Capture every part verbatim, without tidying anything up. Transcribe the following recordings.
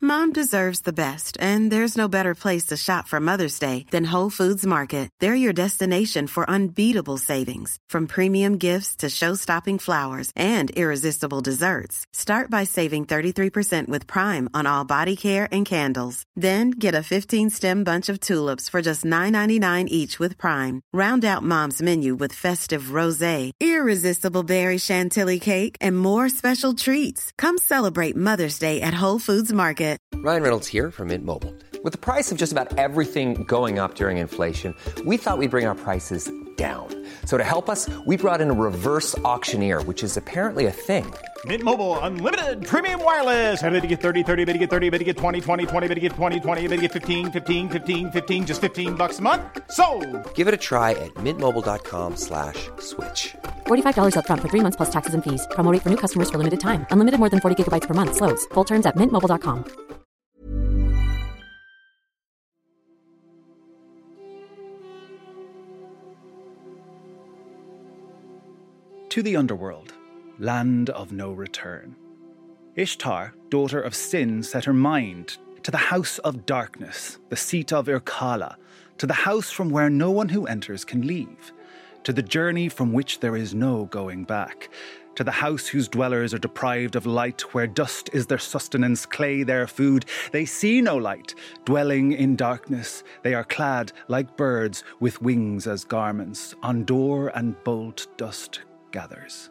Mom deserves the best, and there's no better place to shop for Mother's Day than Whole Foods Market. They're your destination for unbeatable savings, from premium gifts to show-stopping flowers and irresistible desserts. Start by saving thirty-three percent with Prime on all body care and candles. Then get a fifteen-stem bunch of tulips for just nine ninety-nine each with Prime. Round out Mom's menu with festive rosé, irresistible berry chantilly cake, and more special treats. Come celebrate Mother's Day at Whole Foods Market. Ryan Reynolds here from Mint Mobile. With the price of just about everything going up during inflation, we thought we'd bring our prices down. So to help us, we brought in a reverse auctioneer, which is apparently a thing. Mint Mobile Unlimited Premium Wireless. How to get thirty, thirty, bit to get thirty, bit to get twenty, twenty, twenty, bit to get twenty, twenty, bit to get fifteen, fifteen, fifteen, fifteen, just fifteen bucks a month? Sold! Give it a try at mintmobile.com slash switch. forty-five dollars up front for three months plus taxes and fees. Promo rate for new customers for limited time. Unlimited more than forty gigabytes per month. Slows full terms at mint mobile dot com. To the underworld, land of no return. Ishtar, daughter of Sin, set her mind to the house of darkness, the seat of Irkala, to the house from where no one who enters can leave, to the journey from which there is no going back, to the house whose dwellers are deprived of light, where dust is their sustenance, clay their food. They see no light, dwelling in darkness. They are clad like birds with wings as garments. On door and bolt dust gathers.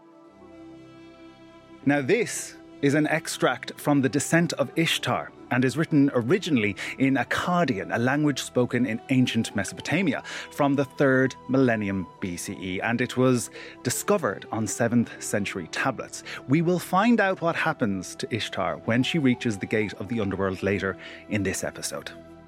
Now this is an extract from The Descent of Ishtar and is written originally in Akkadian, a language spoken in ancient Mesopotamia from the third millennium B C E, and it was discovered on seventh century tablets. We will find out what happens to Ishtar when she reaches the gate of the underworld later in this episode.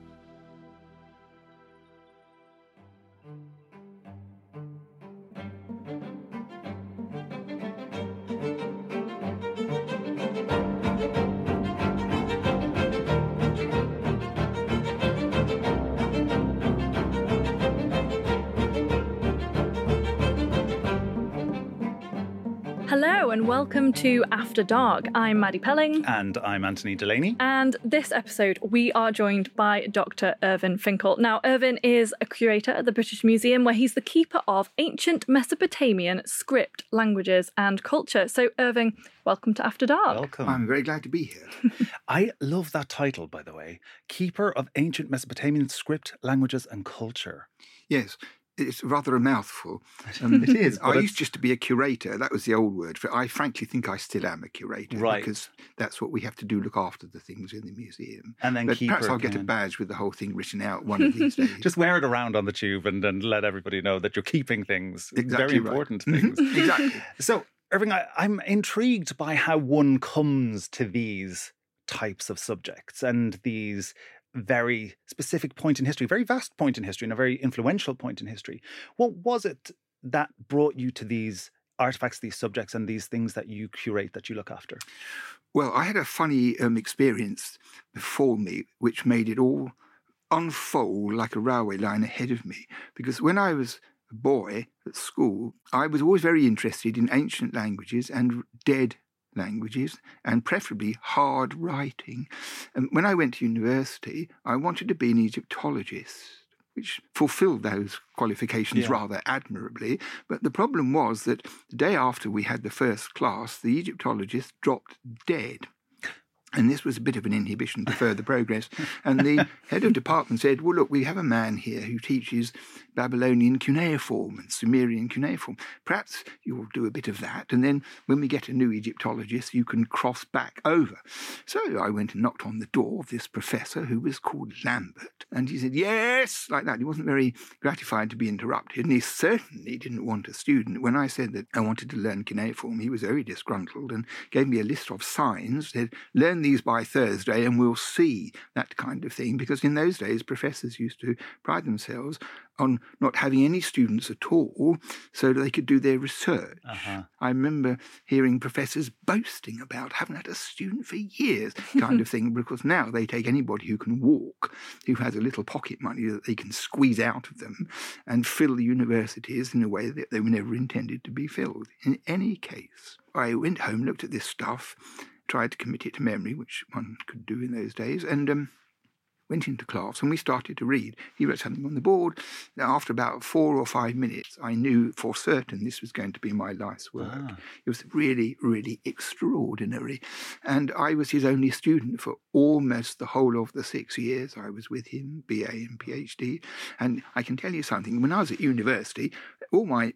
Hello and welcome to After Dark. I'm Maddie Pelling. And I'm Anthony Delaney. And this episode we are joined by Doctor Irvin Finkel. Now, Irvin is a curator at the British Museum where he's the keeper of ancient Mesopotamian script, languages and culture. So, Irvin, welcome to After Dark. Welcome. I'm very glad to be here. I love that title, by the way. Keeper of ancient Mesopotamian script, languages and culture. Yes. It's rather a mouthful. Um, it is. I used just to be a curator. That was the old word for it. I frankly think I still am a curator. Right. Because that's what we have to do, look after the things in the museum. And then but keeper perhaps I'll get can... a badge with the whole thing written out one of these days. Just wear it around on the tube and, and let everybody know that you're keeping things. Exactly very right. important things. Exactly. So, Irving, I, I'm intrigued by how one comes to these types of subjects and these very specific point in history, very vast point in history and a very influential point in history. What was it that brought you to these artifacts, these subjects and these things that you curate, that you look after? Well, I had a funny um, experience before me which made it all unfold like a railway line ahead of me. Because when I was a boy at school, I was always very interested in ancient languages and dead languages, and preferably hard writing. And when I went to university, I wanted to be an Egyptologist, which fulfilled those qualifications yeah. rather admirably. But the problem was that the day after we had the first class, the Egyptologist dropped dead. And this was a bit of an inhibition to further progress. And the head of department said, well, look, we have a man here who teaches Babylonian cuneiform and Sumerian cuneiform. Perhaps you'll do a bit of that. And then when we get a new Egyptologist, you can cross back over. So I went and knocked on the door of this professor who was called Lambert. And he said, yes, like that. He wasn't very gratified to be interrupted. And he certainly didn't want a student. When I said that I wanted to learn cuneiform, he was very disgruntled and gave me a list of signs, said, learn these by Thursday and we'll see, that kind of thing. Because in those days, professors used to pride themselves on not having any students at all so that they could do their research. Uh-huh. I remember hearing professors boasting about having had a student for years, kind of thing, because now they take anybody who can walk, who has a little pocket money that they can squeeze out of them and fill the universities in a way that they were never intended to be filled. In any case, I went home, looked at this stuff, tried to commit it to memory, which one could do in those days, and um, went into class and we started to read. He wrote something on the board. Now, after about four or five minutes, I knew for certain this was going to be my life's work. Ah. It was really, really extraordinary. And I was his only student for almost the whole of the six years I was with him, B A and PhD. And I can tell you something, when I was at university, all my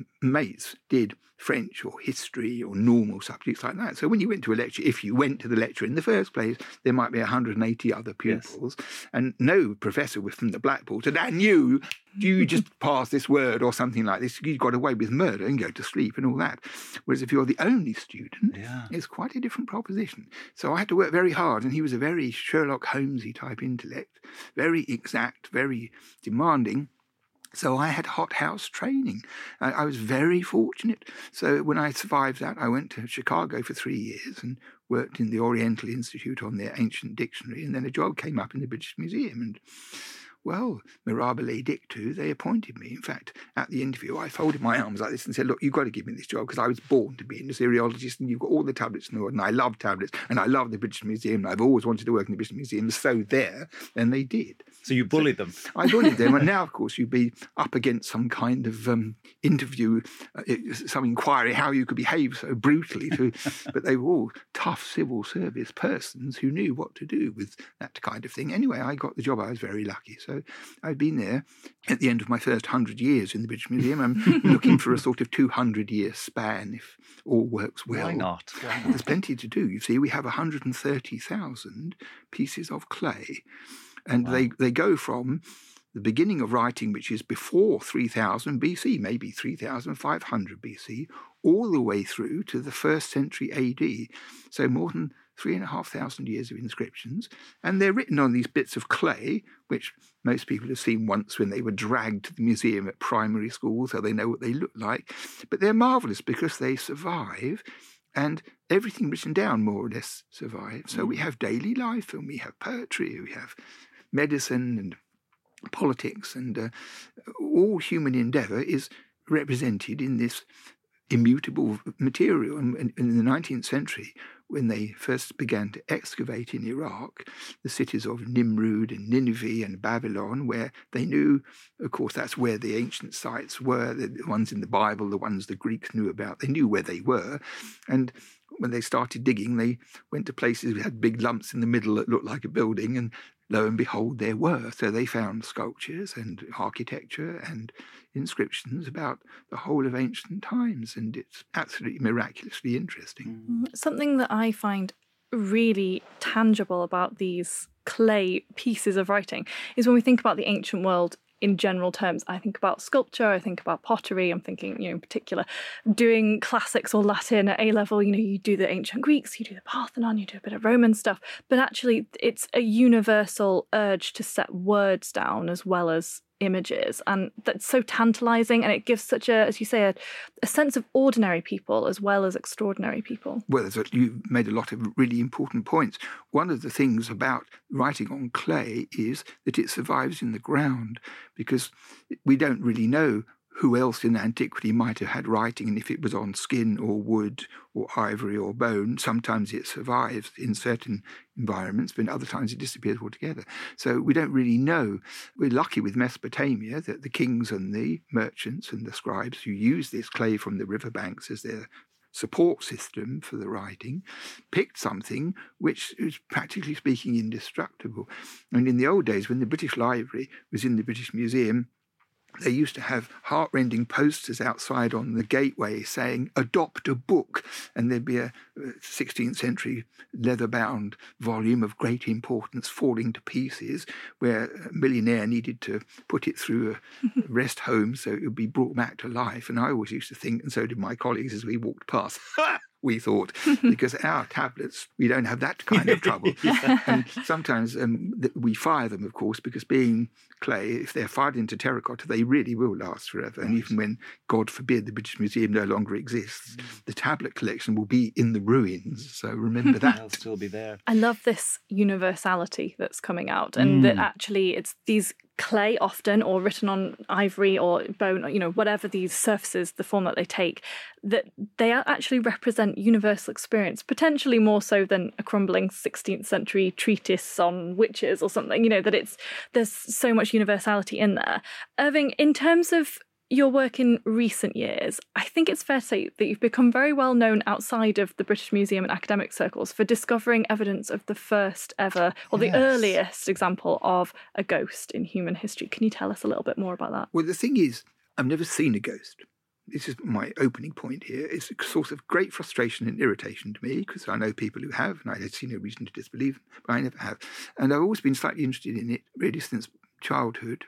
mates did French or history or normal subjects like that. So when you went to a lecture, if you went to the lecture in the first place, there might be one hundred eighty other pupils. Yes. And no professor from the blackboard said, and you, you just pass this word or something like this, you got away with murder and go to sleep and all that. Whereas if you're the only student, yeah. it's quite a different proposition. So I had to work very hard, and he was a very Sherlock Holmesy type intellect, very exact, very demanding. So I had hothouse training. I, I was very fortunate. So when I survived that, I went to Chicago for three years and worked in the Oriental Institute on their ancient dictionary. And then a job came up in the British Museum. And, well, mirabile dictu, they appointed me. In fact, at the interview, I folded my arms like this and said, look, you've got to give me this job because I was born to be an Assyriologist and you've got all the tablets in the world. And I love tablets and I love the British Museum. And I've always wanted to work in the British Museum. So there, and they did. So you bullied so them? I bullied them. And now, of course, you'd be up against some kind of um, interview, uh, some inquiry, how you could behave so brutally. To, but they were all tough civil service persons who knew what to do with that kind of thing. Anyway, I got the job. I was very lucky. So I'd been there at the end of my first hundred years in the British Museum. I'm looking for a sort of two hundred year span if all works well. Why not? Why not? There's plenty to do. You see, we have one hundred thirty thousand pieces of clay. And wow. they, they go from the beginning of writing, which is before three thousand B C, maybe three thousand five hundred B C, all the way through to the first century A D. So more than three and a half thousand years of inscriptions. And they're written on these bits of clay, which most people have seen once when they were dragged to the museum at primary school, so they know what they look like. But they're marvellous because they survive. And everything written down more or less survives. So we have daily life and we have poetry, we have medicine and politics, and uh, all human endeavour is represented in this immutable material. And in the nineteenth century, when they first began to excavate in Iraq, the cities of Nimrud and Nineveh and Babylon, where they knew, of course, that's where the ancient sites were, the ones in the Bible, the ones the Greeks knew about, they knew where they were. And when they started digging, they went to places that had big lumps in the middle that looked like a building, and lo and behold, there were. So they found sculptures and architecture and inscriptions about the whole of ancient times, and it's absolutely miraculously interesting. Something that I find really tangible about these clay pieces of writing is when we think about the ancient world in general terms. I think about sculpture, I think about pottery, I'm thinking, you know, in particular, doing classics or Latin at A-level, you know, you do the ancient Greeks, you do the Parthenon, you do a bit of Roman stuff, but actually it's a universal urge to set words down as well as images, and that's so tantalizing, and it gives such a, as you say, a, a sense of ordinary people as well as extraordinary people. Well, you made a lot of really important points. One of the things about writing on clay is that it survives in the ground, because we don't really know who else in antiquity might have had writing, and if it was on skin or wood or ivory or bone, sometimes it survives in certain environments, but in other times it disappears altogether. So we don't really know. We're lucky with Mesopotamia that the kings and the merchants and the scribes who used this clay from the riverbanks as their support system for the writing picked something which is, practically speaking, indestructible. And in the old days, when the British Library was in the British Museum, they used to have heart-rending posters outside on the gateway saying, adopt a book. And there'd be a sixteenth century leather-bound volume of great importance falling to pieces, where a millionaire needed to put it through a rest home so it would be brought back to life. And I always used to think, and so did my colleagues as we walked past, we thought, because our tablets, we don't have that kind of trouble. yeah. And sometimes um, we fire them, of course, because being clay, if they're fired into terracotta, they really will last forever. Right. And even when, God forbid, the British Museum no longer exists, mm. the tablet collection will be in the ruins. So remember that. They'll still be there. I love this universality that's coming out, and mm. that actually it's these clay often, or written on ivory or bone, or, you know, whatever these surfaces, the form that they take, that they actually represent universal experience, potentially more so than a crumbling sixteenth century treatise on witches or something, you know, that it's there's so much universality in there. Irving, in terms of your work in recent years, I think it's fair to say that you've become very well known outside of the British Museum and academic circles for discovering evidence of the first ever, or Yes. the earliest example of a ghost in human history. Can you tell us a little bit more about that? Well, the thing is, I've never seen a ghost. This is my opening point here. It's a source of great frustration and irritation to me, because I know people who have, and I see no reason to disbelieve them, but I never have. And I've always been slightly interested in it, really, since childhood.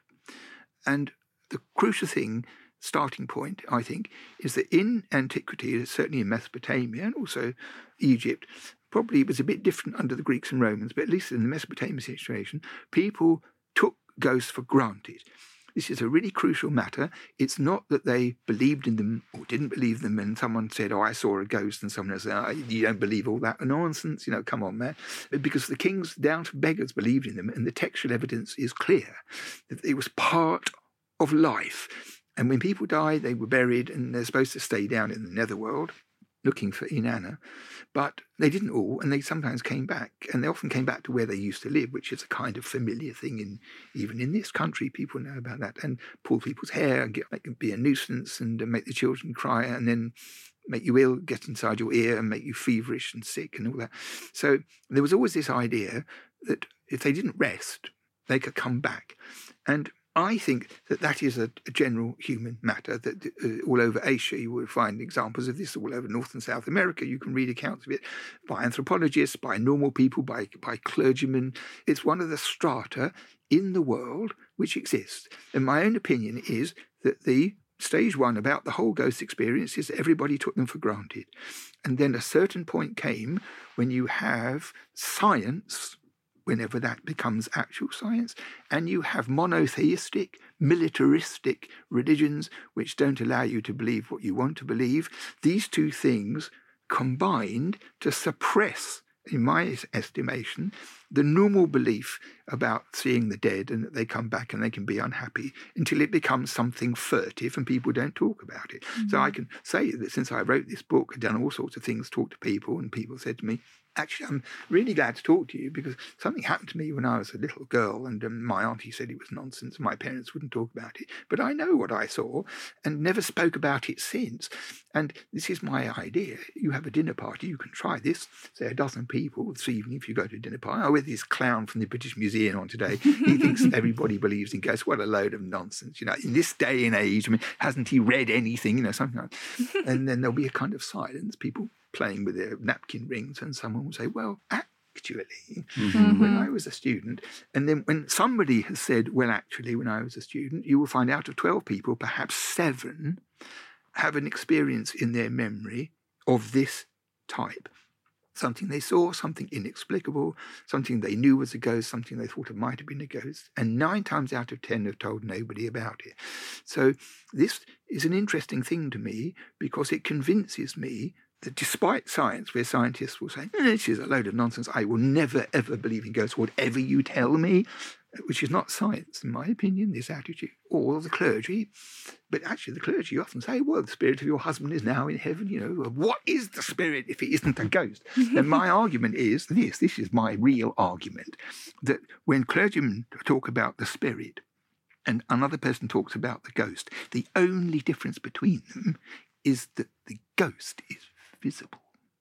And the crucial thing, starting point, I think, is that in antiquity, certainly in Mesopotamia and also Egypt, probably it was a bit different under the Greeks and Romans, but at least in the Mesopotamian situation, people took ghosts for granted. This is a really crucial matter. It's not that they believed in them or didn't believe them, and someone said, oh, I saw a ghost, and someone else said, oh, you don't believe all that nonsense, you know, come on, man. Because the kings down to beggars believed in them, and the textual evidence is clear that it was part of life. And when people die, they were buried, and they're supposed to stay down in the netherworld looking for Inanna. But they didn't all, and they sometimes came back. And they often came back to where they used to live, which is a kind of familiar thing in even in this country. People know about that, and pull people's hair and get, make them be a nuisance, and uh, make the children cry, and then make you ill, get inside your ear and make you feverish and sick and all that. So there was always this idea that if they didn't rest, they could come back. And I think that that is a, a general human matter, that uh, all over Asia you will find examples of this, all over North and South America. You can read accounts of it by anthropologists, by normal people, by, by clergymen. It's one of the strata in the world which exists. And my own opinion is that the stage one about the whole ghost experience is that everybody took them for granted. And then a certain point came when you have science, whenever that becomes actual science, and you have monotheistic, militaristic religions which don't allow you to believe what you want to believe. These two things combined to suppress, in my estimation, the normal belief about seeing the dead and that they come back and they can be unhappy, until it becomes something furtive and people don't talk about it. Mm-hmm. So I can say that since I wrote this book, I've done all sorts of things, talked to people, and people said to me, actually, I'm really glad to talk to you because something happened to me when I was a little girl, and um, my auntie said it was nonsense. My parents wouldn't talk about it. But I know what I saw and never spoke about it since. And this is my idea. You have a dinner party, you can try this. Say a dozen people this evening if you go to a dinner party. Oh, with this clown from the British Museum on today, he thinks everybody believes in ghosts. What a load of nonsense. You know, in this day and age, I mean, hasn't he read anything? You know, something like that. And then there'll be a kind of silence. People playing with their napkin rings, and someone will say, well, actually, mm-hmm. when I was a student, and then when somebody has said, well, actually, when I was a student, you will find out of twelve people, perhaps seven have an experience in their memory of this type. Something they saw, something inexplicable, something they knew was a ghost, something they thought it might have been a ghost. And nine times out of ten have told nobody about it. So this is an interesting thing to me because it convinces me that despite science, where scientists will say, eh, this is a load of nonsense, I will never, ever believe in ghosts, whatever you tell me, which is not science, in my opinion, this attitude, or the clergy. But actually, the clergy often say, well, the spirit of your husband is now in heaven, you know. What is the spirit if it isn't a ghost? And my argument is this, this is my real argument, that when clergymen talk about the spirit and another person talks about the ghost, the only difference between them is that the ghost is visible.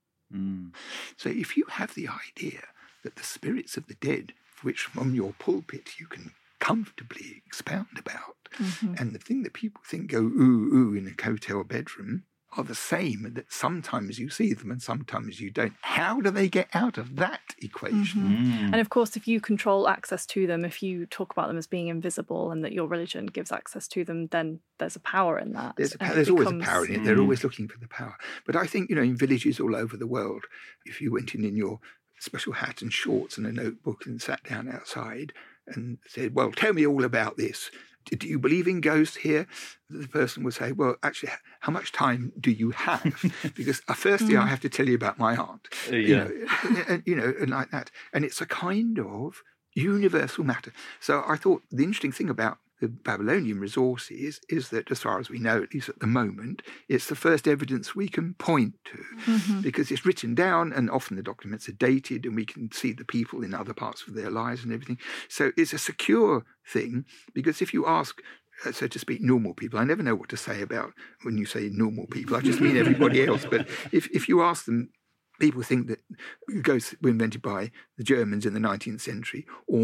Mm. So if you have the idea that the spirits of the dead, which from your pulpit you can comfortably expound about, mm-hmm. and the thing that people think go ooh, ooh in a hotel bedroom are the same, and that sometimes you see them and sometimes you don't. How do they get out of that equation? Mm-hmm. Mm. And of course, if you control access to them, if you talk about them as being invisible and that your religion gives access to them, then there's a power in that. There's, a, there's becomes... always a power in it. They're mm. always looking for the power. But I think, you know, in villages all over the world, if you went in in your special hat and shorts and a notebook and sat down outside and said, well, tell me all about this. Do you believe in ghosts here? The person would say, well, actually, how much time do you have? Because uh, firstly, mm. I have to tell you about my aunt. Uh, yeah. You know, and, and, you know, and like that. And it's a kind of universal matter. So I thought the interesting thing about the Babylonian resources is that, as far as we know, at least at the moment, it's the first evidence we can point to mm-hmm. because it's written down and often the documents are dated and we can see the people in other parts of their lives and everything. So it's a secure thing because if you ask, uh, so to speak, normal people, I never know what to say about when you say normal people, I just mean everybody else, but if, if you ask them, people think that ghosts were invented by the Germans in the nineteenth century, or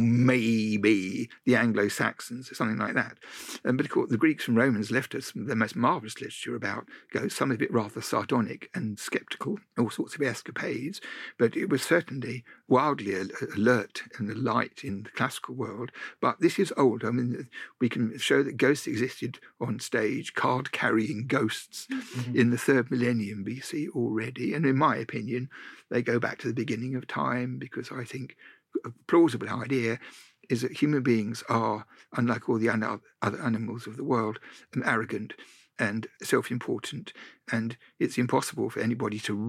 maybe the Anglo-Saxons, or something like that. Um, but of course, the Greeks and Romans left us the most marvellous literature about ghosts, some of it rather sardonic and sceptical, all sorts of escapades. But it was certainly wildly alert and alight in the classical world. But this is old. I mean, we can show that ghosts existed on stage, card-carrying ghosts mm-hmm. in the third millennium B C already. And in my opinion, they go back to the beginning of time because I think a plausible idea is that human beings are, unlike all the other animals of the world, arrogant and self-important, and it's impossible for anybody to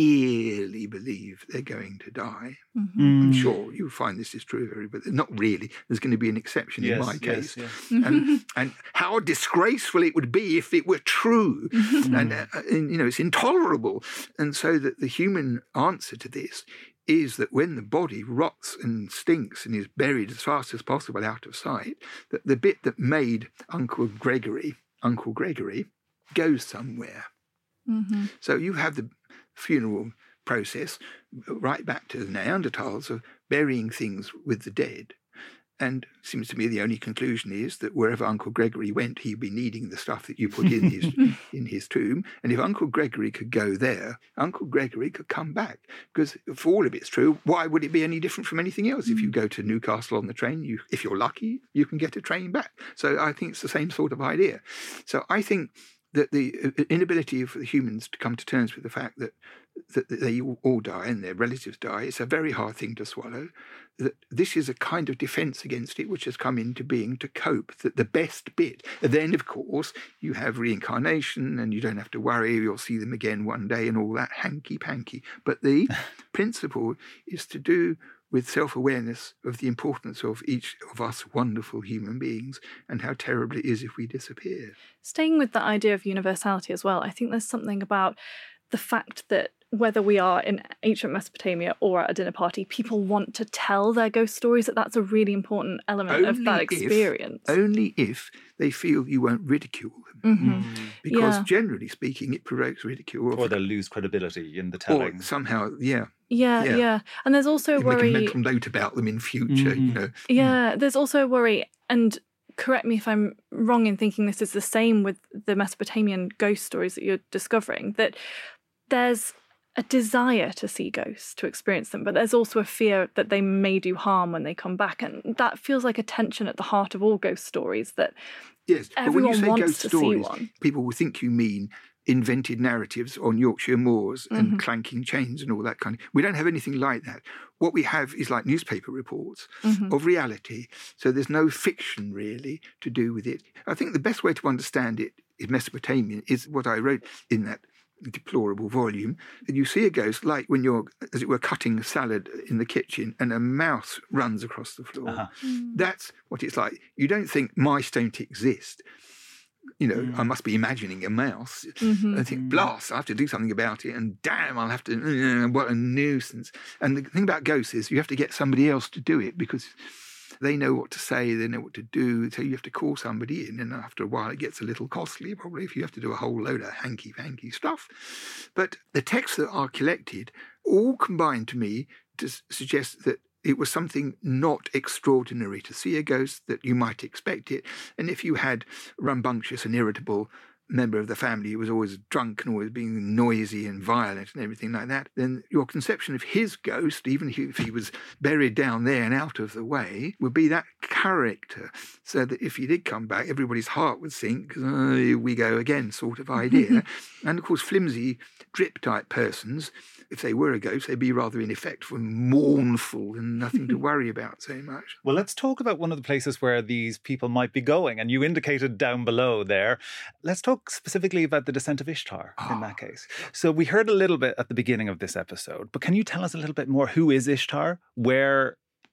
really believe they're going to die. Mm-hmm. I'm sure you'll find this is true of everybody, but not really. There's going to be an exception yes, in my case. Yes, yes. And, and how disgraceful it would be if it were true. Mm-hmm. And, uh, and, you know, it's intolerable. And so that the human answer to this is that when the body rots and stinks and is buried as fast as possible out of sight, that the bit that made Uncle Gregory Uncle Gregory goes somewhere. Mm-hmm. So you have the funeral process right back to the Neanderthals of burying things with the dead. And it seems to me the only conclusion is that wherever Uncle Gregory went, he'd be needing the stuff that you put in his in his tomb. And if Uncle Gregory could go there, Uncle Gregory could come back. Because if all of it's true, why would it be any different from anything else? Mm. If you go to Newcastle on the train, you, if you're lucky, you can get a train back. So I think it's the same sort of idea. So I think that the inability of the humans to come to terms with the fact that, that they all die and their relatives die, it's a very hard thing to swallow. That this is a kind of defence against it which has come into being to cope, that the best bit. And then, of course, you have reincarnation and you don't have to worry, you'll see them again one day and all that hanky-panky. But the principle is to do with self-awareness of the importance of each of us wonderful human beings and how terrible it is if we disappear. Staying with the idea of universality as well, I think there's something about the fact that whether we are in ancient Mesopotamia or at a dinner party, people want to tell their ghost stories, that that's a really important element only of that experience. If, only if they feel you won't ridicule them. Mm-hmm. Because yeah. generally speaking, it provokes ridicule. Or they'll lose credibility in the telling. Or somehow, yeah. Yeah, yeah, yeah. And there's also a worry... Make a mental note about them in future, mm-hmm. you know. Yeah, there's also a worry, and correct me if I'm wrong in thinking this is the same with the Mesopotamian ghost stories that you're discovering, that there's a desire to see ghosts, to experience them, but there's also a fear that they may do harm when they come back. And that feels like a tension at the heart of all ghost stories, that yes, everyone but when you say wants ghost to stories, see one. People will think you mean invented narratives on Yorkshire moors and mm-hmm. clanking chains and all that kind of... We don't have anything like that. What we have is like newspaper reports mm-hmm. of reality. So there's no fiction, really, to do with it. I think the best way to understand it in Mesopotamian is what I wrote in that deplorable volume. And you see a ghost like when you're, as it were, cutting a salad in the kitchen and a mouse runs across the floor. Uh-huh. Mm. That's what it's like. You don't think mice don't exist. You know, mm. I must be imagining a mouse. Mm-hmm. I think, blast, I have to do something about it. And damn, I'll have to, uh, what a nuisance. And the thing about ghosts is you have to get somebody else to do it because they know what to say, they know what to do, so you have to call somebody in, and after a while it gets a little costly, probably, if you have to do a whole load of hanky-panky stuff. But the texts that are collected all combine to me to suggest that it was something not extraordinary to see a ghost, that you might expect it, and if you had rambunctious and irritable member of the family who was always drunk and always being noisy and violent and everything like that, then your conception of his ghost, even if he was buried down there and out of the way, would be that character. So that if he did come back, everybody's heart would sink, oh, here we go again, sort of idea. And of course, flimsy, drip-type persons, if they were a ghost, they'd be rather ineffectual and mournful and nothing to worry about so much. Well, let's talk about one of the places where these people might be going. And you indicated down below there. Let's talk specifically about the descent of Ishtar oh. in that case. So we heard a little bit at the beginning of this episode, but can you tell us a little bit more? Who is Ishtar? Where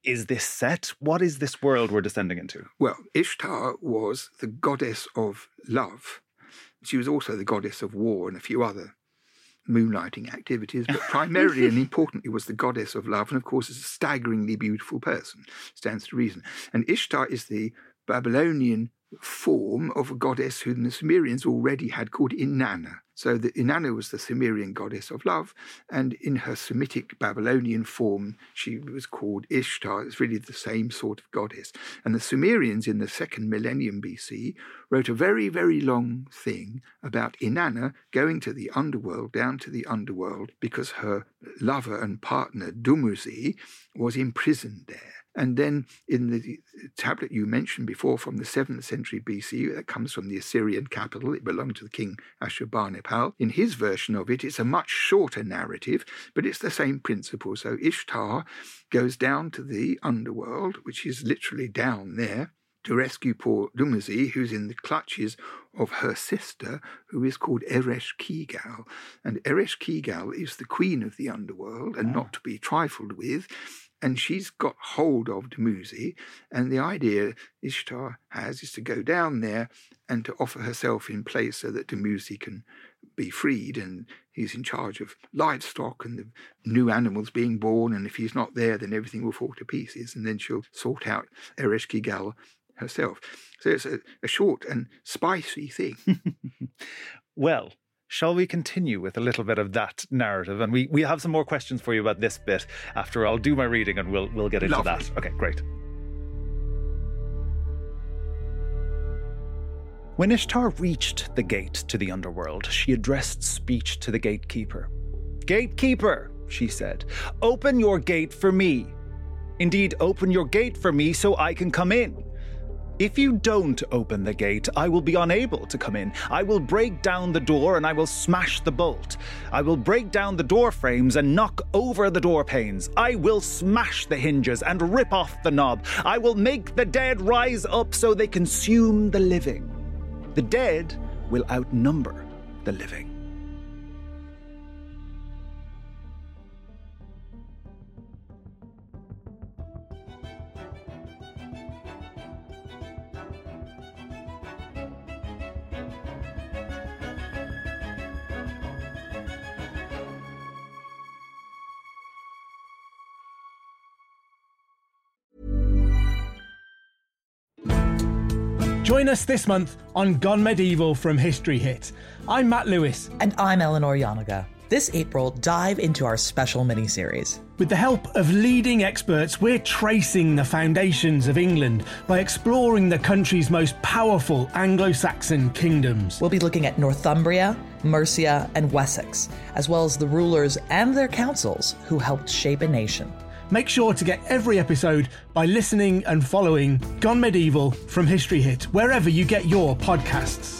is this set? What is this world we're descending into? Well, Ishtar was the goddess of love. She was also the goddess of war and a few other moonlighting activities, but primarily and importantly was the goddess of love, and of course is a staggeringly beautiful person, stands to reason. And Ishtar is the Babylonian form of a goddess whom the Sumerians already had called Inanna. So the Inanna was the Sumerian goddess of love, and in her Semitic Babylonian form, she was called Ishtar. It's really the same sort of goddess. And the Sumerians in the second millennium B C wrote a very, very long thing about Inanna going to the underworld, down to the underworld, because her lover and partner, Dumuzi, was imprisoned there. And then in the tablet you mentioned before from the seventh century B C, that comes from the Assyrian capital, it belonged to the king Ashurbanipal. In his version of it, it's a much shorter narrative, but it's the same principle. So Ishtar goes down to the underworld, which is literally down there, to rescue poor Dumuzi, who's in the clutches of her sister, who is called Eresh Kigal. And Eresh Kigal is the queen of the underworld, and not to be trifled with. And she's got hold of Dumuzi, and the idea Ishtar has is to go down there and to offer herself in place so that Dumuzi can be freed, and he's in charge of livestock and the new animals being born, and if he's not there, then everything will fall to pieces, and then she'll sort out Eresh Kigal herself. So it's a, a short and spicy thing. Well, shall we continue with a little bit of that narrative? And we, we have some more questions for you about this bit after I'll do my reading and we'll we'll get into Lovely. that. Okay, great. When Ishtar reached the gate to the underworld, she addressed speech to the gatekeeper. "Gatekeeper," she said, "open your gate for me. Indeed, open your gate for me so I can come in. If you don't open the gate, I will be unable to come in. I will break down the door and I will smash the bolt. I will break down the door frames and knock over the door panes. I will smash the hinges and rip off the knob. I will make the dead rise up so they consume the living. The dead will outnumber the living." Join us this month on Gone Medieval from History Hit. I'm Matt Lewis. And I'm Eleanor Yanaga. This April, dive into our special miniseries. With the help of leading experts, we're tracing the foundations of England by exploring the country's most powerful Anglo-Saxon kingdoms. We'll be looking at Northumbria, Mercia, and Wessex, as well as the rulers and their councils who helped shape a nation. Make sure to get every episode by listening and following Gone Medieval from History Hit, wherever you get your podcasts.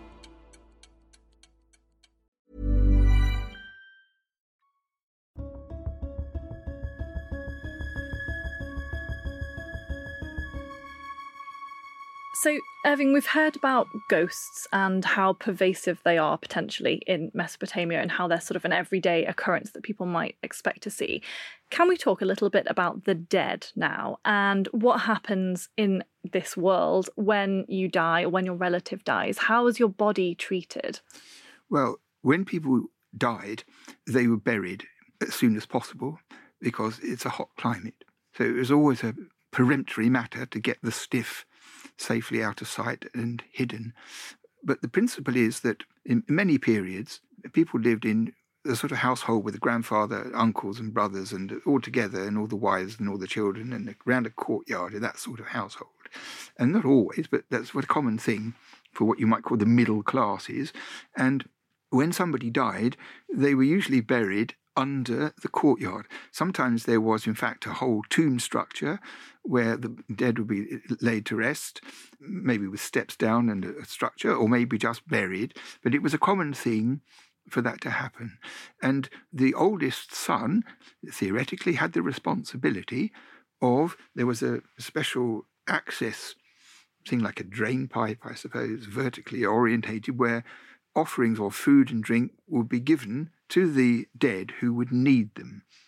So, Irving, we've heard about ghosts and how pervasive they are potentially in Mesopotamia and how they're sort of an everyday occurrence that people might expect to see. Can we talk a little bit about the dead now and what happens in this world when you die or when your relative dies? How is your body treated? Well, when people died, they were buried as soon as possible because it's a hot climate. So it was always a peremptory matter to get the stiff safely out of sight and hidden. But the principle is that in many periods, people lived in a sort of household with a grandfather, uncles and brothers and all together, and all the wives and all the children, and around a courtyard in that sort of household. And not always, but that's what a common thing for what you might call the middle classes. And when somebody died, they were usually buried under the courtyard. Sometimes there was, in fact, a whole tomb structure where the dead would be laid to rest, maybe with steps down and a structure, or maybe just buried. But it was a common thing for that to happen. And the oldest son, theoretically, had the responsibility of, there was a special access thing like a drain pipe, I suppose, vertically orientated, where offerings of food and drink would be given to the dead who would need them.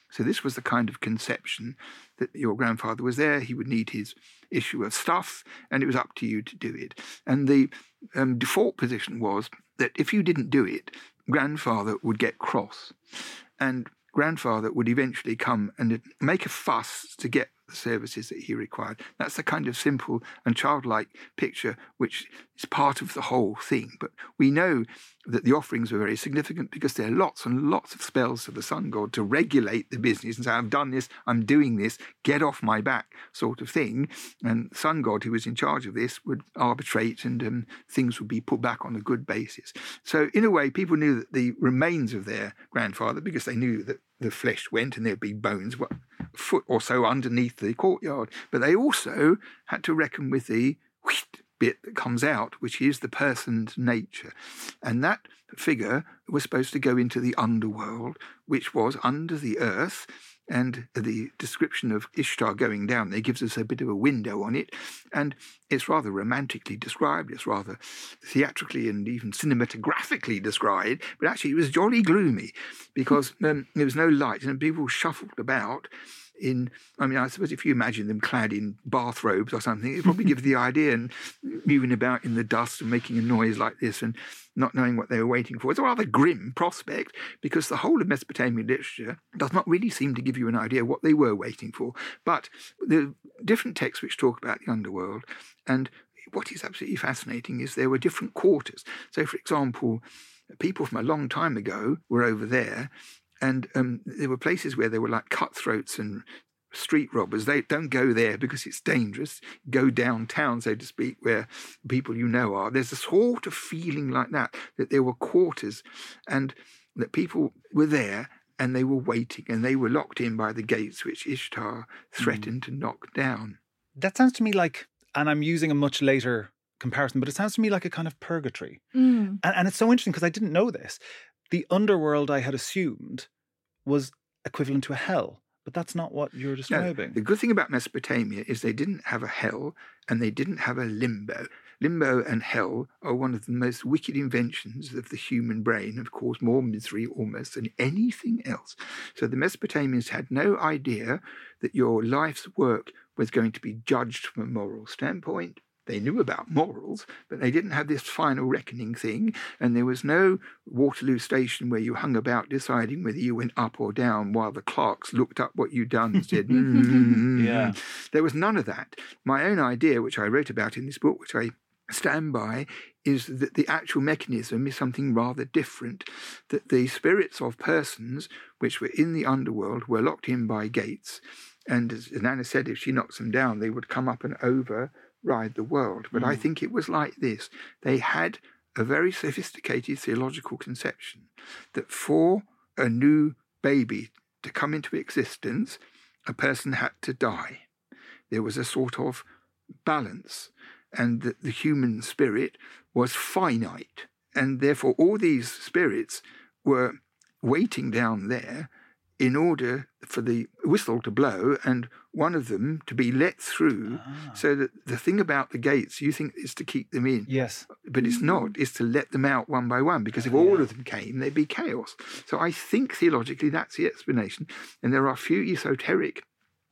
So this was the kind of conception that your grandfather was there. He would need his issue of stuff, and it was up to you to do it. And the um, default position was that if you didn't do it, grandfather would get cross. And grandfather would eventually come and make a fuss to get the services that he required. That's the kind of simple and childlike picture which is part of the whole thing. But we know that the offerings were very significant because there are lots and lots of spells to the sun god to regulate the business and say, I've done this, I'm doing this, get off my back sort of thing. And sun god, who was in charge of this, would arbitrate and um, things would be put back on a good basis. So in a way, people knew that the remains of their grandfather, because they knew that the flesh went and there'd be bones what, a foot or so underneath the courtyard. But they also had to reckon with the wheat bit that comes out, which is the person's nature. And that figure was supposed to go into the underworld, which was under the earth. And the description of Ishtar going down there gives us a bit of a window on it. And it's rather romantically described. It's rather theatrically and even cinematographically described. But actually, it was jolly gloomy because um, there was no light and people shuffled about in, I mean, I suppose if you imagine them clad in bathrobes or something, it probably gives the idea, and moving about in the dust and making a noise like this and not knowing what they were waiting for. It's a rather grim prospect because the whole of Mesopotamian literature does not really seem to give you an idea what they were waiting for. But the different texts which talk about the underworld, and what is absolutely fascinating is there were different quarters. So, for example, people from a long time ago were over there, and um, there were places where there were like cutthroats and street robbers. They don't go there because it's dangerous. Go downtown, so to speak, where people you know are. There's a sort of feeling like that, that there were quarters and that people were there and they were waiting and they were locked in by the gates which Ishtar threatened mm. to knock down. That sounds to me like, and I'm using a much later comparison, but it sounds to me like a kind of purgatory. Mm. And, and it's so interesting because I didn't know this. The underworld I had assumed was equivalent to a hell, but that's not what you're describing. No, the good thing about Mesopotamia is they didn't have a hell and they didn't have a limbo. Limbo and hell are one of the most wicked inventions of the human brain, have caused more misery almost than anything else. So the Mesopotamians had no idea that your life's work was going to be judged from a moral standpoint. They knew about morals, but they didn't have this final reckoning thing, and there was no Waterloo station where you hung about deciding whether you went up or down while the clerks looked up what you'd done and said, mm-hmm. yeah. There was none of that. My own idea, which I wrote about in this book, which I stand by, is that the actual mechanism is something rather different, that the spirits of persons which were in the underworld were locked in by gates, and as Nana said, if she knocks them down, they would come up and over ride the world. But mm. I think it was like this. They had a very sophisticated theological conception that for a new baby to come into existence, a person had to die. There was a sort of balance, and that the human spirit was finite. And therefore all these spirits were waiting down there in order for the whistle to blow and one of them to be let through, ah. so that the thing about the gates you think is to keep them in. Yes. But it's not. It's to let them out one by one, because if all yeah. of them came, there'd be chaos. So I think theologically that's the explanation. And there are a few esoteric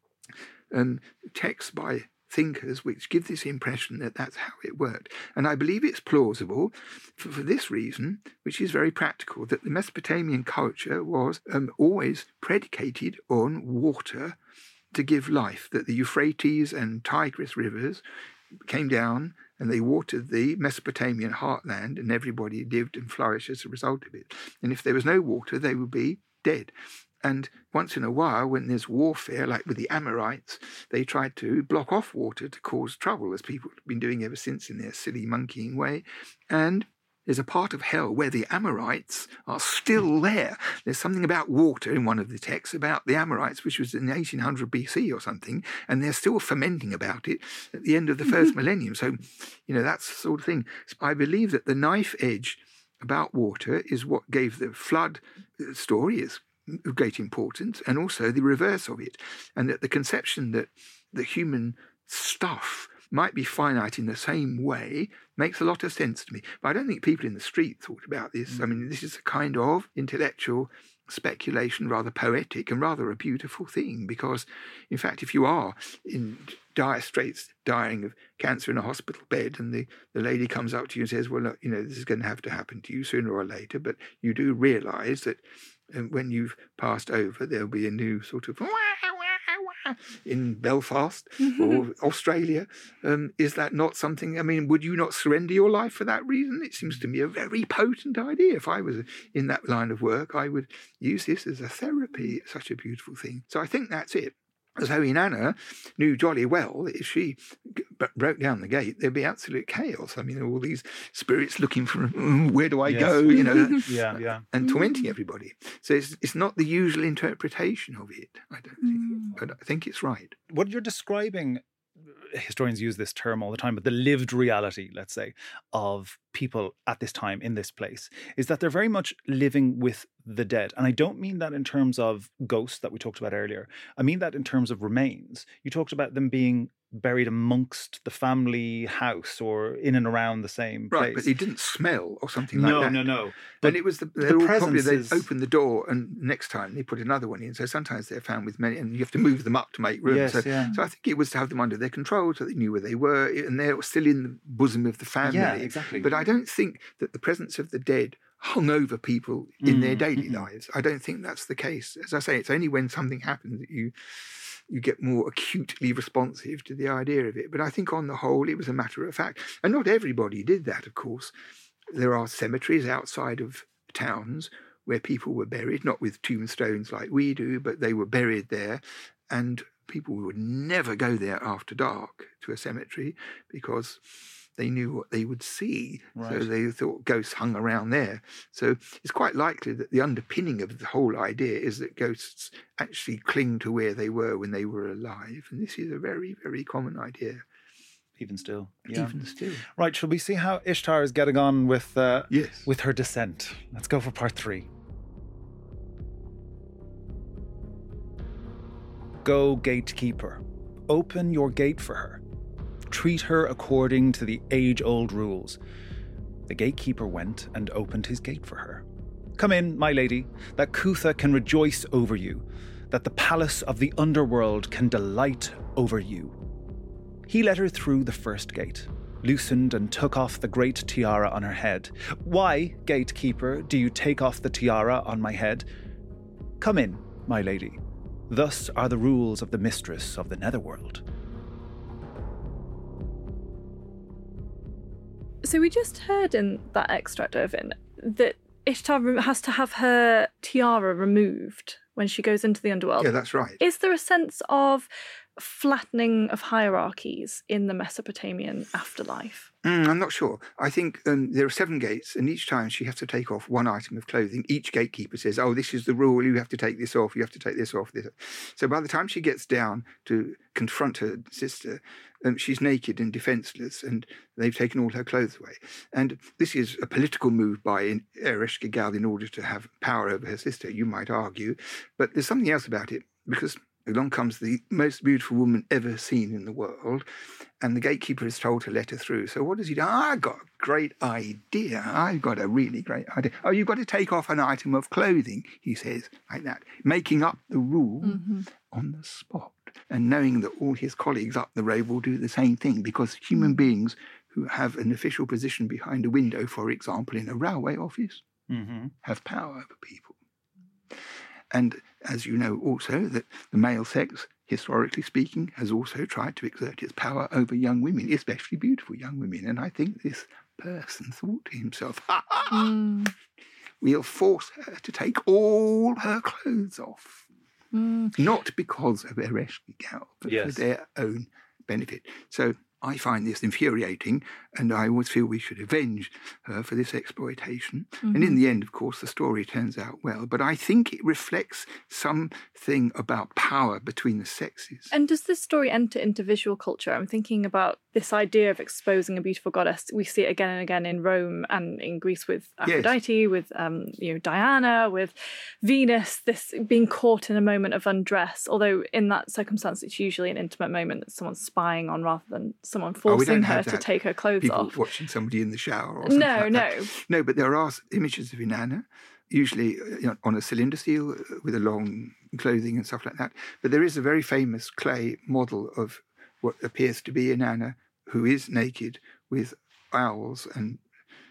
um, texts by thinkers which give this impression that that's how it worked. And I believe it's plausible for, for this reason, which is very practical, that the Mesopotamian culture was um, always predicated on water to give life, that the Euphrates and Tigris rivers came down and they watered the Mesopotamian heartland, and everybody lived and flourished as a result of it. And if there was no water, they would be dead. And once in a while, when there's warfare, like with the Amorites, they tried to block off water to cause trouble, as people have been doing ever since in their silly monkeying way. And there's a part of hell where the Amorites are still there. There's something about water in one of the texts about the Amorites, which was in eighteen hundred B C or something, and they're still fermenting about it at the end of the first millennium. So, you know, that's the sort of thing. I believe that the knife edge about water is what gave the flood story is of great importance, and also the reverse of it, and that the conception that the human stuff might be finite in the same way makes a lot of sense to me. But I don't think people in the street thought about this. Mm. I mean, this is a kind of intellectual speculation, rather poetic and rather a beautiful thing, because, in fact, if you are in dire straits, dying of cancer in a hospital bed, and the, the lady comes up to you and says, well, look, you know, this is going to have to happen to you sooner or later, but you do realise that um, when you've passed over, there'll be a new sort of in Belfast or Australia. Um, is that not something, I mean, would you not surrender your life for that reason? It seems to me a very potent idea. If I was in that line of work, I would use this as a therapy. It's such a beautiful thing. So I think that's it. Zoe Nana knew jolly well that if she g- broke down the gate, there'd be absolute chaos. I mean, all these spirits looking for, mm, where do I Yes. go, you know, Yeah, yeah. and tormenting everybody. So it's, it's not the usual interpretation of it, I don't think, but I think it's right. What you're describing, historians use this term all the time, but the lived reality, let's say, of people at this time in this place is that they're very much living with the dead. And I don't mean that in terms of ghosts that we talked about earlier. I mean that in terms of remains. You talked about them being buried amongst the family house or in and around the same place. Right, but it didn't smell or something like no, that. No, no, no. But it was the, the all, presence probably they is- open the door and next time they put another one in. So sometimes they're found with many, and you have to move them up to make room. Yes, so, yeah. so I think it was to have them under their control, so they knew where they were, and they're still in the bosom of the family. Yeah, exactly. But I don't think that the presence of the dead hung over people in Mm, their daily mm-mm. lives. I don't think that's the case. As I say, it's only when something happens that you you get more acutely responsive to the idea of it. But I think on the whole, it was a matter of fact. And not everybody did that, of course. There are cemeteries outside of towns where people were buried, not with tombstones like we do, but they were buried there. And people would never go there after dark to a cemetery because they knew what they would see. Right. So they thought ghosts hung around there. So it's quite likely that the underpinning of the whole idea is that ghosts actually cling to where they were when they were alive. And this is a very, very common idea. Even still. Yeah. Even still. Right, shall we see how Ishtar is getting on with uh, Yes. with her descent? Let's go for part three. Go, gatekeeper. Open your gate for her. Treat her according to the age-old rules. The gatekeeper went and opened his gate for her. Come in, my lady, that Kutha can rejoice over you, that the palace of the underworld can delight over you. He led her through the first gate, loosened and took off the great tiara on her head. Why, gatekeeper, do you take off the tiara on my head? Come in, my lady. Thus are the rules of the mistress of the netherworld. So we just heard in that extract, Irvin, that Ishtar rem- has to have her tiara removed when she goes into the underworld. Yeah, that's right. Is there a sense of flattening of hierarchies in the Mesopotamian afterlife? Mm, I'm not sure. I think um, there are seven gates, and each time she has to take off one item of clothing. Each gatekeeper says, oh, this is the rule, you have to take this off, you have to take this off. This. So by the time she gets down to confront her sister, um, she's naked and defenceless, and they've taken all her clothes away. And this is a political move by Ereshkigal in order to have power over her sister, you might argue. But there's something else about it, because along comes the most beautiful woman ever seen in the world, and the gatekeeper is told to let her through. So what does he do? Oh, I've got a great idea. I've got a really great idea. Oh, you've got to take off an item of clothing, he says, like that, making up the rule mm-hmm. on the spot, and knowing that all his colleagues up the road will do the same thing, because human beings who have an official position behind a window, for example, in a railway office, mm-hmm. have power over people. And as you know also, that the male sex, historically speaking, has also tried to exert its power over young women, especially beautiful young women. And I think this person thought to himself, ha ha, mm. we'll force her to take all her clothes off. Mm. Not because of Ereshkigal, but yes. for their own benefit. So I find this infuriating, and I always feel we should avenge her for this exploitation. Mm-hmm. And in the end, of course, the story turns out well. But I think it reflects something about power between the sexes. And does this story enter into visual culture? I'm thinking about this idea of exposing a beautiful goddess. We see it again and again in Rome and in Greece with Aphrodite, yes. with um, you know Diana, with Venus, this being caught in a moment of undress. Although in that circumstance, it's usually an intimate moment that someone's spying on rather than someone Oh, we forcing don't her have to that. take her clothes People off. watching somebody in the shower or something No, like no. that. No, but there are images of Inanna, usually you know, on a cylinder seal with a long clothing and stuff like that. But there is a very famous clay model of what appears to be Inanna, who is naked with owls and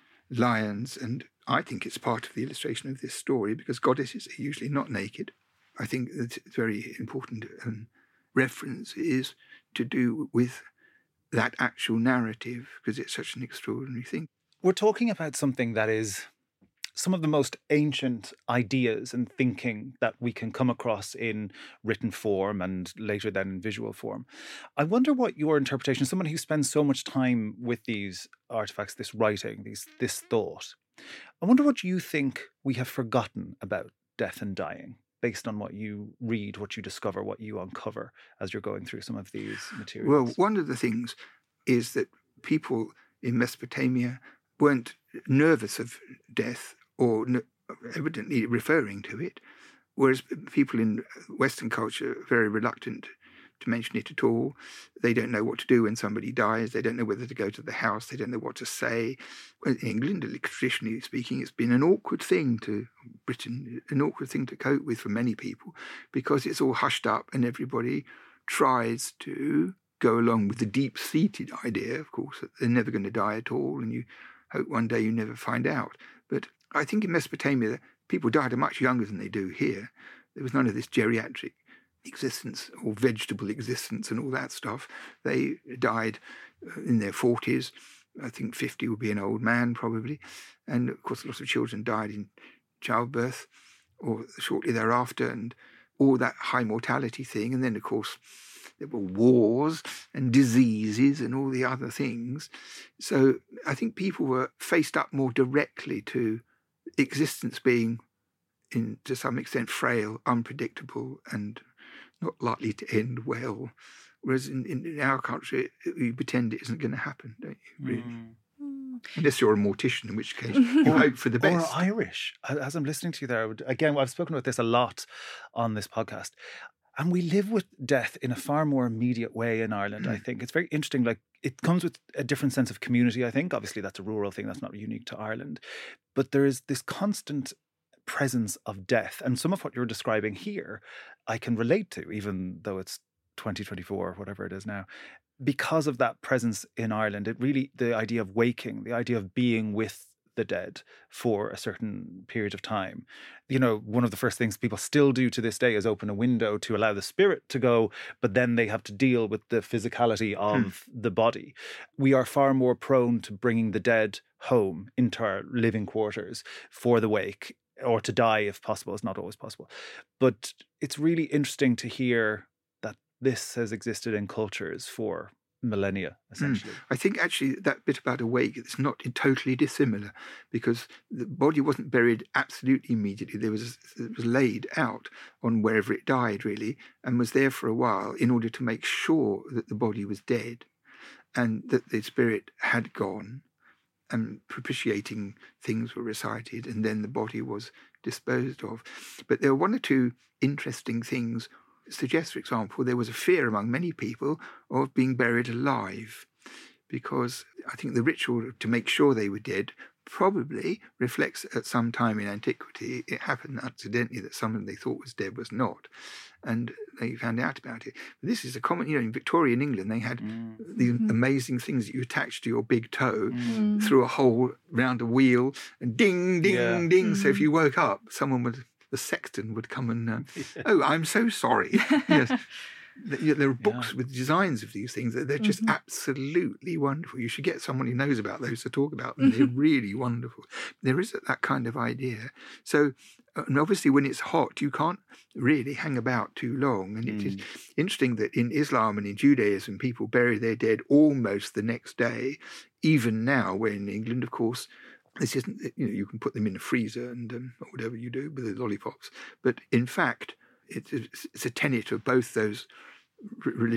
lions. And I think it's part of the illustration of this story because goddesses are usually not naked. I think that it's very important um, reference is to do with that actual narrative because it's such an extraordinary thing. We're talking about something that is some of the most ancient ideas and thinking that we can come across in written form and later then in visual form. I wonder what your interpretation, someone who spends so much time with these artifacts, this writing, these this thought, I wonder what you think we have forgotten about death and dying based on what you read, what you discover, what you uncover as you're going through some of these materials. Well, one of the things is that people in Mesopotamia weren't nervous of death or evidently referring to it, whereas people in Western culture are very reluctant to mention it at all. They don't know what to do when somebody dies. They don't know whether to go to the house. They don't know what to say. In England, traditionally speaking, it's been an awkward thing to Britain, an awkward thing to cope with for many people because it's all hushed up and everybody tries to go along with the deep-seated idea, of course, that they're never going to die at all and you hope one day you never find out. But I think in Mesopotamia, people died much younger than they do here. There was none of this geriatric existence or vegetable existence and all that stuff. They died in their forties. I think fifty would be an old man probably. And of course, lots of children died in childbirth or shortly thereafter and all that high mortality thing. And then, of course, there were wars and diseases and all the other things. So I think people were faced up more directly to existence being, in to some extent, frail, unpredictable, and not likely to end well. Whereas in, in, in our country, you pretend it isn't going to happen, don't you, really? Mm. Unless you're a mortician, in which case you or, hope for the best. Or Irish. As I'm listening to you there, again, I've spoken about this a lot on this podcast. And we live with death in a far more immediate way in Ireland, mm. I think. It's very interesting. Like, it comes with a different sense of community, I think. Obviously, that's a rural thing. That's not unique to Ireland. But there is this constant presence of death. And some of what you're describing here, I can relate to, even though it's twenty twenty-four, whatever it is now. Because of that presence in Ireland, it really, the idea of waking, the idea of being with the dead for a certain period of time. You know, one of the first things people still do to this day is open a window to allow the spirit to go, but then they have to deal with the physicality of hmm. the body. We are far more prone to bringing the dead home into our living quarters for the wake, or to die if possible. It's not always possible. But it's really interesting to hear that this has existed in cultures for millennia, essentially. Mm. I think actually that bit about awake is not totally dissimilar because the body wasn't buried absolutely immediately. There was it was laid out on wherever it died, really, and was there for a while in order to make sure that the body was dead and that the spirit had gone, and propitiating things were recited, and then the body was disposed of. But there were one or two interesting things. Suggests, for example, there was a fear among many people of being buried alive, because I think the ritual to make sure they were dead probably reflects at some time in antiquity it happened accidentally that someone they thought was dead was not, and they found out about it. But this is a common, you know, in Victorian England they had mm. the mm-hmm. amazing things that you attached to your big toe mm. through a hole round a wheel, and ding, ding, yeah. ding. Mm. So if you woke up, someone would. The sexton would come and, uh, yeah. oh, I'm so sorry. Yes, there are books yeah. with designs of these things. They're just mm-hmm. absolutely wonderful. You should get someone who knows about those to talk about them. They're really wonderful. There is that kind of idea. So, and obviously when it's hot, you can't really hang about too long. And mm. it is interesting that in Islam and in Judaism, people bury their dead almost the next day. Even now, where in England, of course, this isn't, you know, you can put them in a freezer and um, or whatever you do with the lollipops. But in fact, it's, it's a tenet of both those r- religious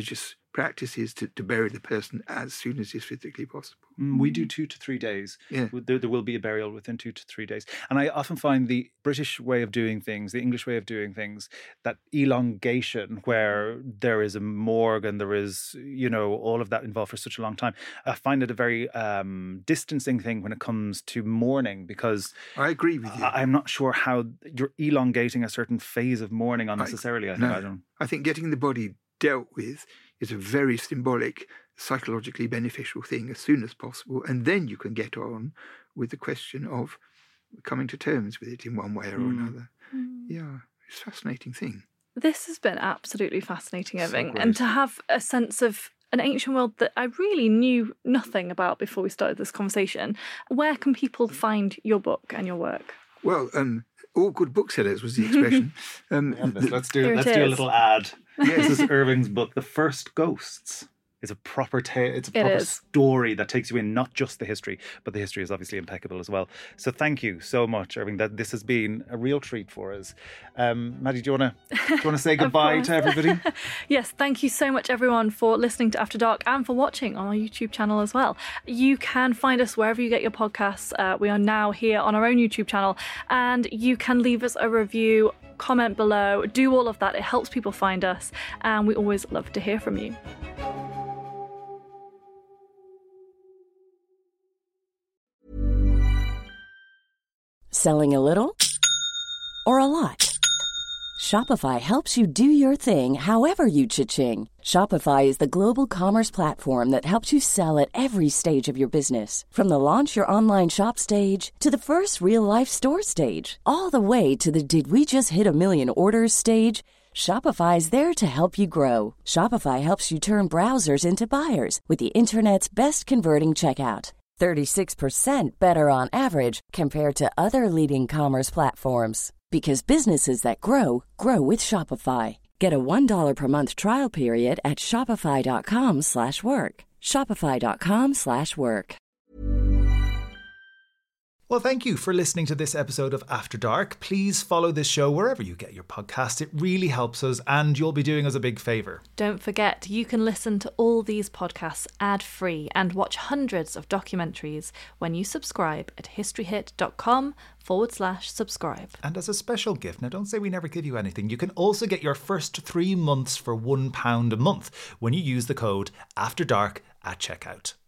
practice is to, to bury the person as soon as is physically possible. Mm, we do two to three days. Yeah. There, there will be a burial within two to three days. And I often find the British way of doing things, the English way of doing things, that elongation where there is a morgue and there is, you know, all of that involved for such a long time. I find it a very um, distancing thing when it comes to mourning, because I agree with you. I, I'm not sure how you're elongating a certain phase of mourning unnecessarily. I, I, think, no, I, don't... I think getting the body dealt with is a very symbolic, psychologically beneficial thing as soon as possible, and then you can get on with the question of coming to terms with it in one way or mm. another. Mm. Yeah, it's a fascinating thing. This has been absolutely fascinating, Irving, so and to have a sense of an ancient world that I really knew nothing about before we started this conversation. Where can people find your book and your work? Well, um, all good booksellers was the expression. Um, the, let's do let's do a little ad. Yes, this is Irving's book, The First Ghosts. It's a proper tale. It's a proper it story that takes you in not just the history, but the history is obviously impeccable as well. So thank you so much, Irving. That this has been a real treat for us. Um, Maddie, do you want to do you want to say goodbye to everybody? Yes, thank you so much, everyone, for listening to After Dark and for watching on our YouTube channel as well. You can find us wherever you get your podcasts. Uh, we are now here on our own YouTube channel, and you can leave us a review, comment below, do all of that. It helps people find us, and we always love to hear from you. Selling a little or a lot? Shopify helps you do your thing however you cha-ching. Shopify is the global commerce platform that helps you sell at every stage of your business. From the launch your online shop stage to the first real life store stage, all the way to the did we just hit a million orders stage. Shopify is there to help you grow. Shopify helps you turn browsers into buyers with the internet's best converting checkout. thirty-six percent better on average compared to other leading commerce platforms. Because businesses that grow, grow with Shopify. Get a one dollar per month trial period at shopify.com slash work. Shopify.com slash work. Well, thank you for listening to this episode of After Dark. Please follow this show wherever you get your podcast. It really helps us, and you'll be doing us a big favour. Don't forget, you can listen to all these podcasts ad-free and watch hundreds of documentaries when you subscribe at historyhit.com forward slash subscribe. And as a special gift, now don't say we never give you anything, you can also get your first three months for one pound a month when you use the code AFTERDARK at checkout.